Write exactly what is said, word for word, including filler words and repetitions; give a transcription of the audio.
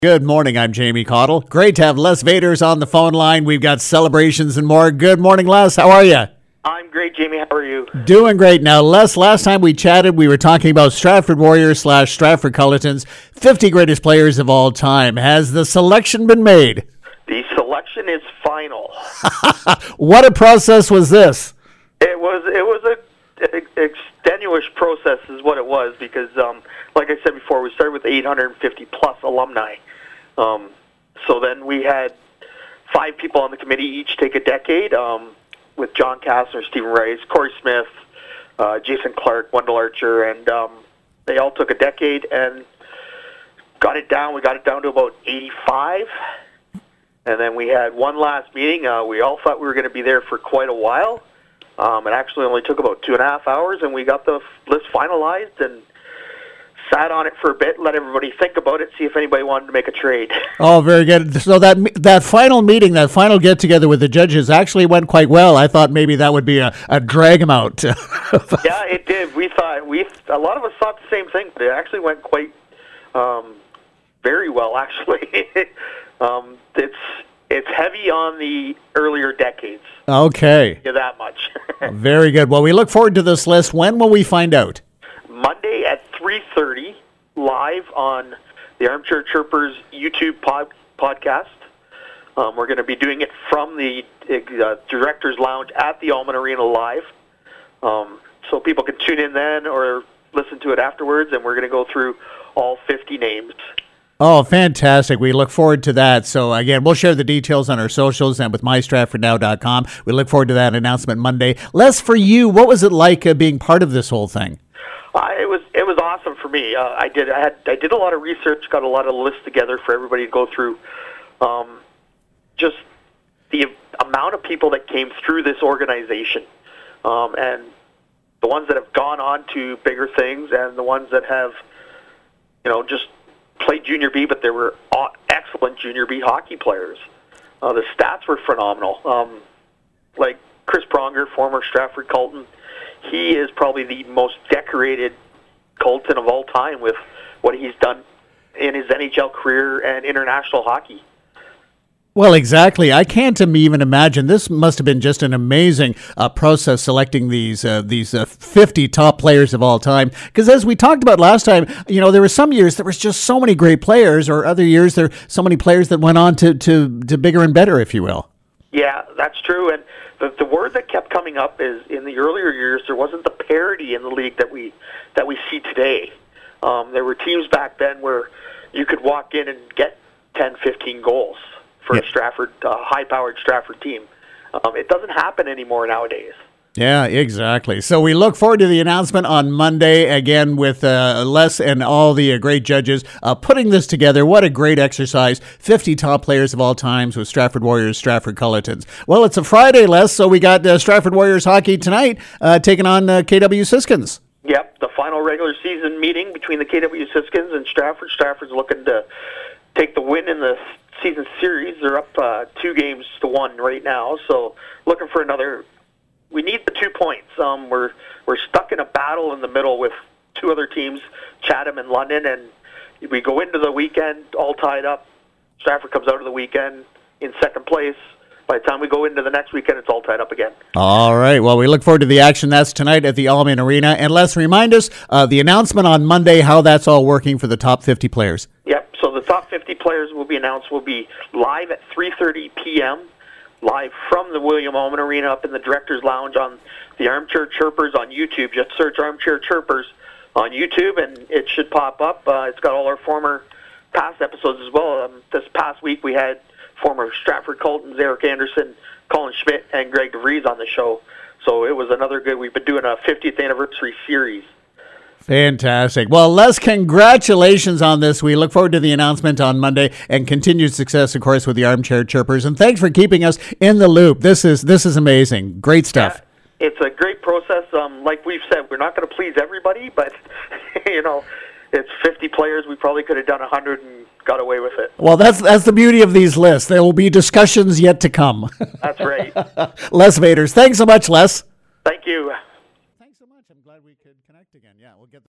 Good morning, I'm Jamie Cottle. Great to have Les Vaders on the phone line. We've got celebrations and more. Good morning, Les. How are you? I'm great, Jamie. How are you? Doing great. Now, Les, last time we chatted, we were talking about Stratford Warriors slash Stratford Culletons, fifty greatest players of all time. Has the selection been made? The selection is final. What a process was this? It was it was a, a extenuous process is what it was because, um, like I said before, we started with eight hundred fifty plus alumni. Um, so then we had five people on the committee each take a decade, um, with John Kastner, Stephen Rice, Corey Smith, uh, Jason Clark, Wendell Archer, and um, they all took a decade and got it down. We got it down to about eighty-five, and then we had one last meeting. Uh, we all thought we were going to be there for quite a while. Um, it actually only took about two and a half hours, and we got the list finalized and sat on it for a bit, let everybody think about it, see if anybody wanted to make a trade. Oh, very good. So that that final meeting, that final get-together with the judges actually went quite well. I thought maybe that would be a, a drag 'em out. Yeah, it did. We thought, we a lot of us thought the same thing, but it actually went quite um, very well, actually. um, it's it's heavy on the earlier decades. Okay. Yeah, that much. Very good. Well, we look forward to this list. When will we find out? Monday at three thirty, live on the Armchair Chirpers YouTube pod, podcast. Um, we're going to be doing it from the uh, Directors Lounge at the Almond Arena live. Um, so people can tune in then or listen to it afterwards, and we're going to go through all fifty names. Oh, fantastic. We look forward to that. So, again, we'll share the details on our socials and with my stratford now dot com. We look forward to that announcement Monday. Les, for you, what was it like uh, being part of this whole thing? Uh, it was it was awesome for me. Uh, I did I had I did a lot of research, got a lot of lists together for everybody to go through. Um, just the amount of people that came through this organization, um, and the ones that have gone on to bigger things, and the ones that have, you know, just played Junior B, but they were excellent Junior B hockey players. Uh, the stats were phenomenal. Um, like Chris Pronger, former Stratford Colton. He is probably the most decorated Colton of all time with what he's done in his N H L career and international hockey. Well, exactly. I can't even imagine. This must have been just an amazing uh, process selecting these uh, these uh, fifty top players of all time. Because as we talked about last time, you know, there were some years there was just so many great players, or other years there were so many players that went on to, to, to bigger and better, if you will. Yeah, that's true. And the, the word that kept coming up is in the earlier years there wasn't the parity in the league that we that we see today. Um, there were teams back then where you could walk in and get ten, fifteen goals for yep. a Stratford, uh, high-powered Stratford team. Um, it doesn't happen anymore nowadays. Yeah, exactly. So we look forward to the announcement on Monday, again, with uh, Les and all the uh, great judges uh, putting this together. What a great exercise. fifty top players of all times with Stratford Warriors, Stratford Culletons. Well, it's a Friday, Les, so we got uh, Stratford Warriors hockey tonight uh, taking on uh, K W Siskins. Yep, the final regular season meeting between the K W Siskins and Stratford. Stratford's looking to take the win in the season series. They're up uh, two games to one right now, so looking for another. We need the two points. Um, we're we're stuck in a battle in the middle with two other teams, Chatham and London, and we go into the weekend all tied up. Stratford comes out of the weekend in second place. By the time we go into the next weekend, it's all tied up again. All right. Well, we look forward to the action. That's tonight at the Almond Arena. And let's remind us uh, the announcement on Monday, how that's all working for the top fifty players. Yep. So the top fifty players will be announced. Will be live at three thirty p.m., live from the William Almond Arena up in the Directors Lounge on the Armchair Chirpers on YouTube. Just search Armchair Chirpers on YouTube, and it should pop up. Uh, it's got all our former past episodes as well. Um, this past week we had former Stratford Coltons, Eric Anderson, Colin Schmidt, and Greg DeVries on the show. So it was another good. We've been doing a fiftieth anniversary series. Fantastic. Well, Les, congratulations on this. We look forward to the announcement on Monday and continued success, of course, with the Armchair Chirpers. And thanks for keeping us in the loop. This is this is amazing. Great stuff. Yeah, it's a great process. Um, like we've said, we're not going to please everybody, but, you know, it's fifty players. We probably could have done one hundred and got away with it. Well, that's that's the beauty of these lists. There will be discussions yet to come. That's right. Les Vaders. Thanks so much, Les. Thank you. Thanks so much. I'm glad we could connect again. Yeah, we'll get